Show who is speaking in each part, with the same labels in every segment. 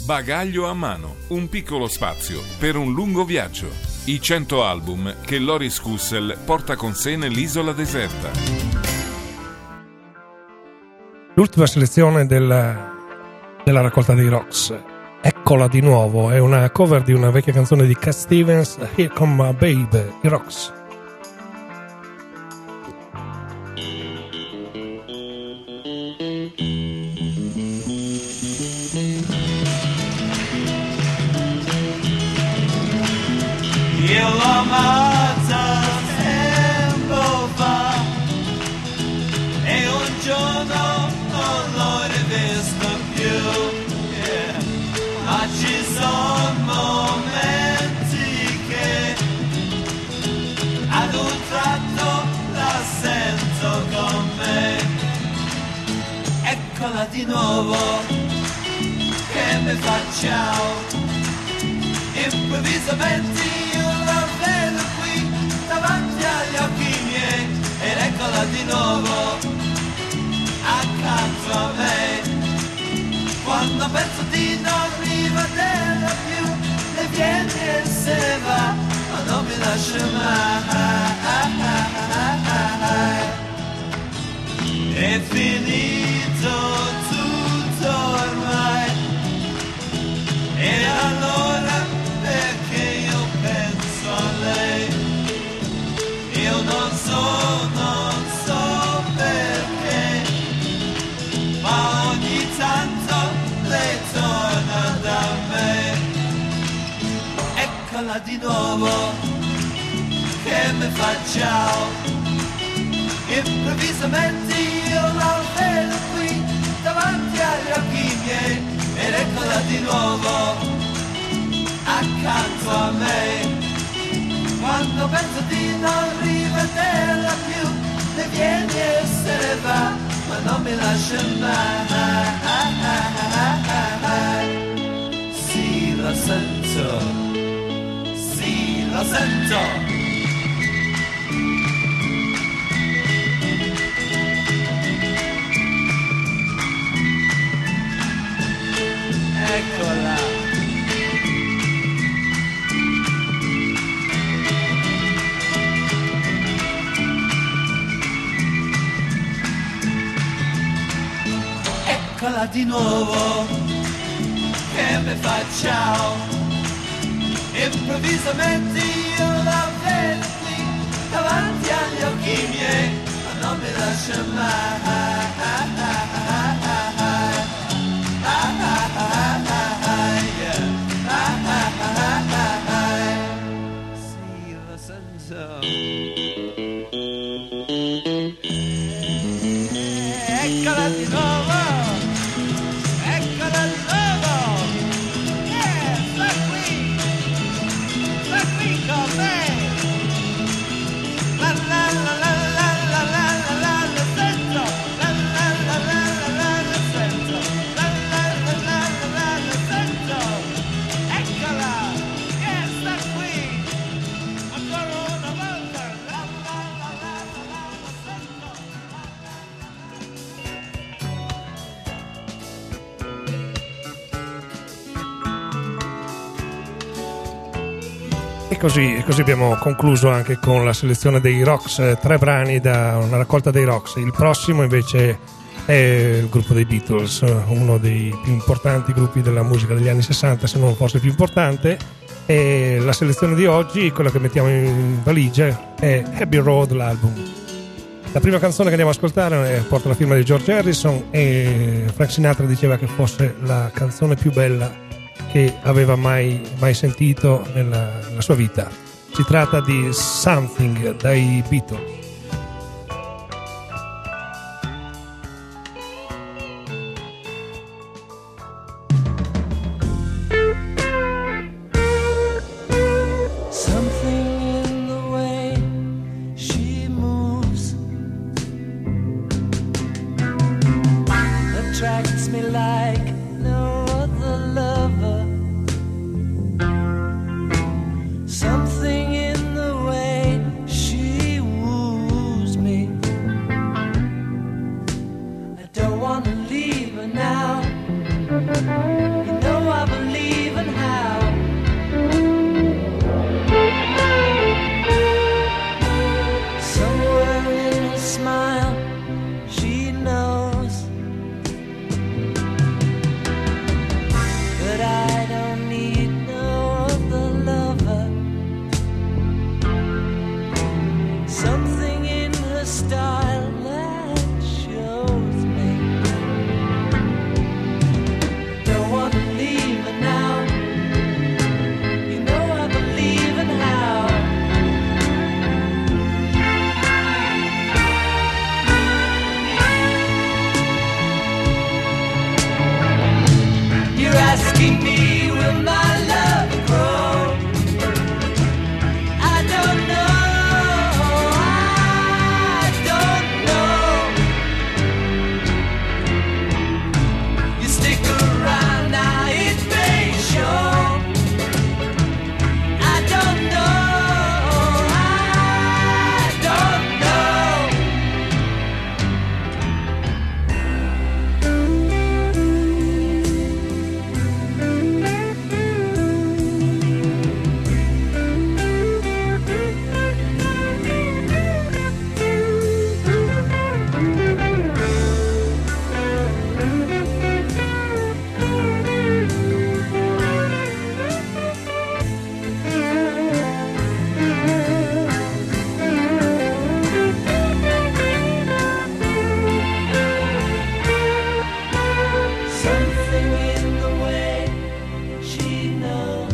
Speaker 1: Bagaglio a mano, un piccolo spazio per un lungo viaggio. I 100 album che Loris Hussel porta con sé nell'isola deserta.
Speaker 2: L'ultima selezione della raccolta dei Rocks, eccola di nuovo, è una cover di una vecchia canzone di Cat Stevens, Here Come My Baby, i Rocks.
Speaker 3: Io l'amata tempo fa e un giorno non l'ho rivisto più, yeah. Ma ci sono momenti che ad un tratto la sento con me. Eccola di nuovo che mi fa ciao. Improvvisamente io la vedo qui davanti agli occhi miei ed eccola di nuovo accanto a me. Quando penso di non rivederla più, le viene e se ne va, ma non mi lascia mai. È finito tutto ormai e allora perché io penso a lei, io non so perché, ma ogni tanto lei torna da me. Eccola di nuovo che mi fa ciao, improvvisamente io la vedo qui davanti agli occhi miei ed eccola di nuovo accanto a me. Quando penso di non rivederla più, le viene e se ne va, ma non mi lascia mai. Sì, lo sento, sì, lo sento. Eccola. Eccola di nuovo che mi fa ciao, improvvisamente io la vedo qui davanti agli occhi miei, ma non mi lascia mai. Sì, lo sento. Eccola di nuovo. Eccola di nuovo! Sta qui con me! La la la la la la la la la sento! La la la la la la sento! La la la la la la sento! Eccola! Sta qui! Ancora una volta! La la la la la la sento!
Speaker 2: E così abbiamo concluso anche con la selezione dei Rocks, 3 brani da una raccolta dei Rocks. Il prossimo invece è il gruppo dei Beatles, uno dei più importanti gruppi della musica degli anni 60, se non forse più importante. E la selezione di oggi, quella che mettiamo in valigia, è Abbey Road, l'album. La prima canzone che andiamo ad ascoltare porta la firma di George Harrison e Frank Sinatra diceva che fosse la canzone più bella che aveva mai sentito nella sua vita. Si tratta di Something dai Beatles.
Speaker 3: Something in the way she moves attracts me like no other lover. Something in the way she woos me. I don't want to leave her now. You know I believe asking me, will my love grow? I don't know, I don't know. You stick around now, it may show. I don't know, I don't know. Something in the way she knows,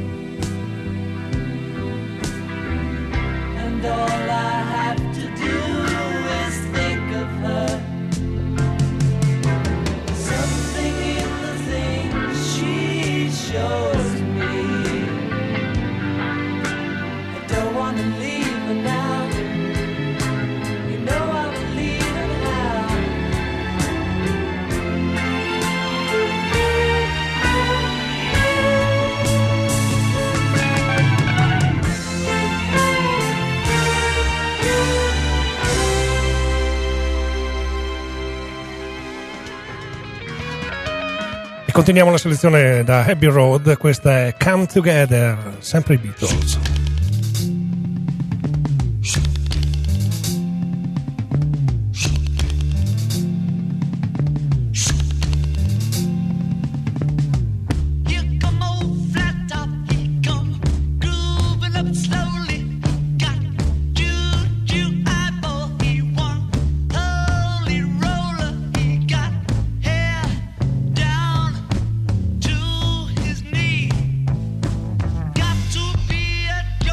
Speaker 3: and all I have to do is think of her. Something in the things she shows me. I don't wanna leave her now. You know I would leave her now.
Speaker 2: E continuiamo la selezione da Abbey Road. Questa è Come Together, sempre i Beatles.
Speaker 3: You come old flat top, he come grooving up slowly. Got juju eyeball, he one holy roller. He got hair down to his knee. Got to be a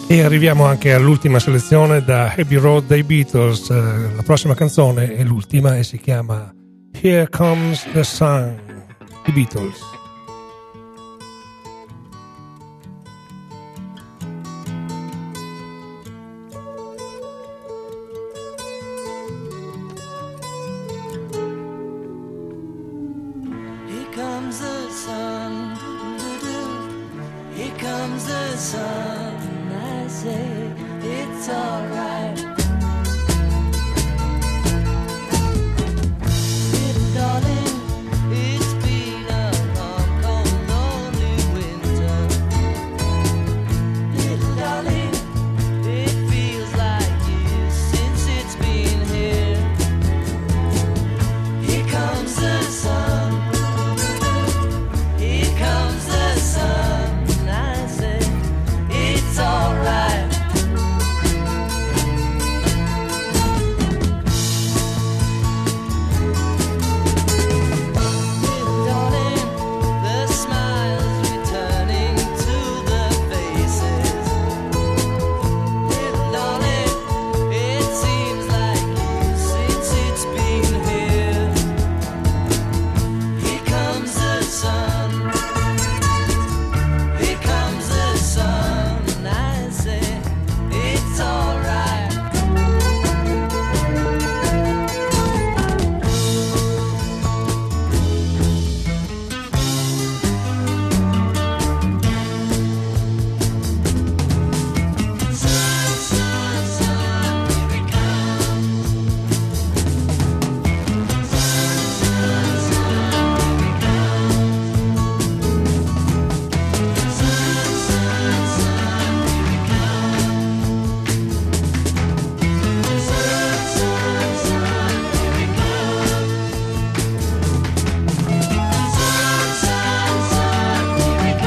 Speaker 2: E arriviamo anche all'ultima selezione da Abbey Road dei Beatles. La prossima canzone è l'ultima e si chiama Here Comes the Sun, i Beatles.
Speaker 3: Here comes the sun, here comes the sun. I say it's alright. Little darling, it's been a long, cold, lonely winter. Little darling, it feels like years since it's been here. Here comes the sun. Here comes the sun. I say it's alright. Little darling, the smiles returning to the faces. Little darling, it seems like years since it's been here. Here comes the sun. Here comes the sun. I say it's alright. Sun, sun, sun, here it comes. Sun, sun, sun, here it comes. Sun, sun, sun, here it comes. Sun, sun, sun, here it comes. Sun, sun, sun, here it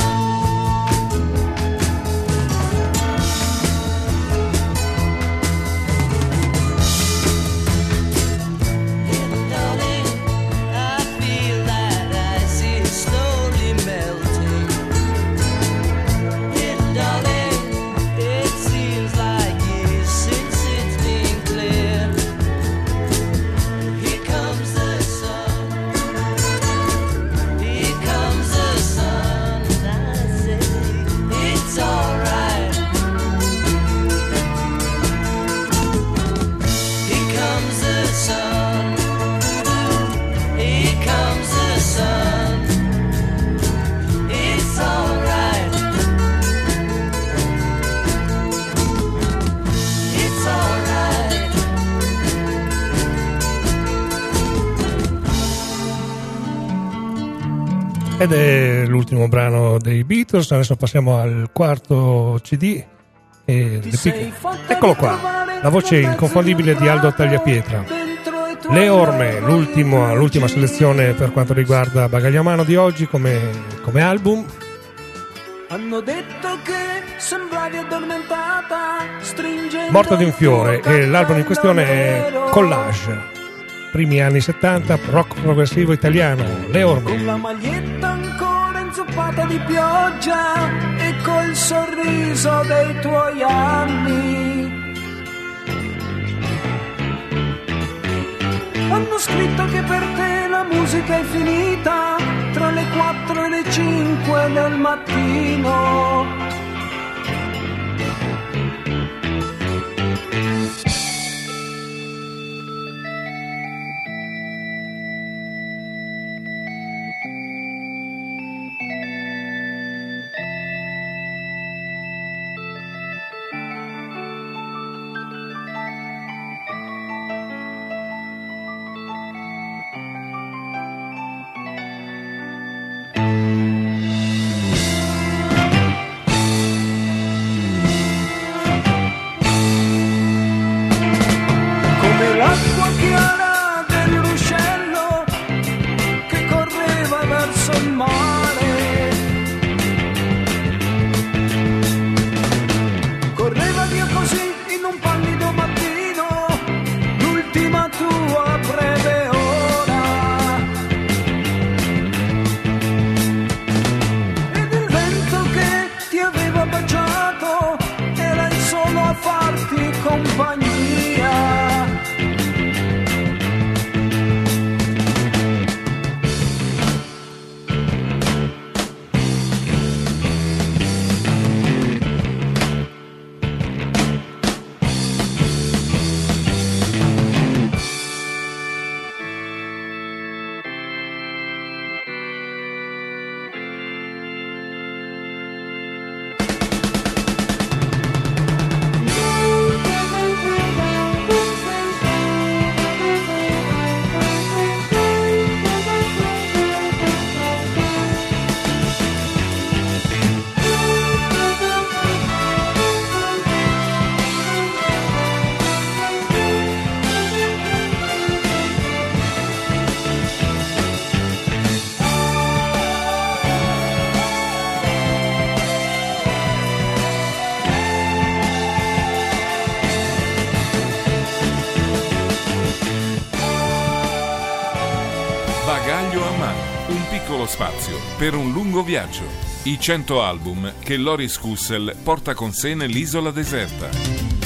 Speaker 3: Little darling, I feel that ice is slowly melting. Little darling, it seems like years since it's been clear. Here comes the sun. Here comes the sun. I say it's alright. Here comes the sun. Here comes the sun. It's alright. It's alright.
Speaker 2: Ed è l'ultimo brano dei Beatles. Adesso passiamo al quarto CD. Eccolo qua, la voce inconfondibile di Aldo Tagliapietra. Le Orme, l'ultima selezione per quanto riguarda Bagagliamano di oggi come album.
Speaker 4: Hanno detto che sembravi addormentata, stringendo
Speaker 2: Morta di un fiore, e l'album in questione è Collage. Primi anni 70, rock progressivo italiano, Le Orme.
Speaker 4: con la maglietta ancora inzuppata di pioggia e col sorriso dei tuoi anni. Hanno scritto che per te la musica è finita tra le 4 e le 5 del mattino. compagnia.
Speaker 1: Bagaglio a mano, un piccolo spazio per un lungo viaggio. I 100 album che Loris Kussel porta con sé nell'isola deserta.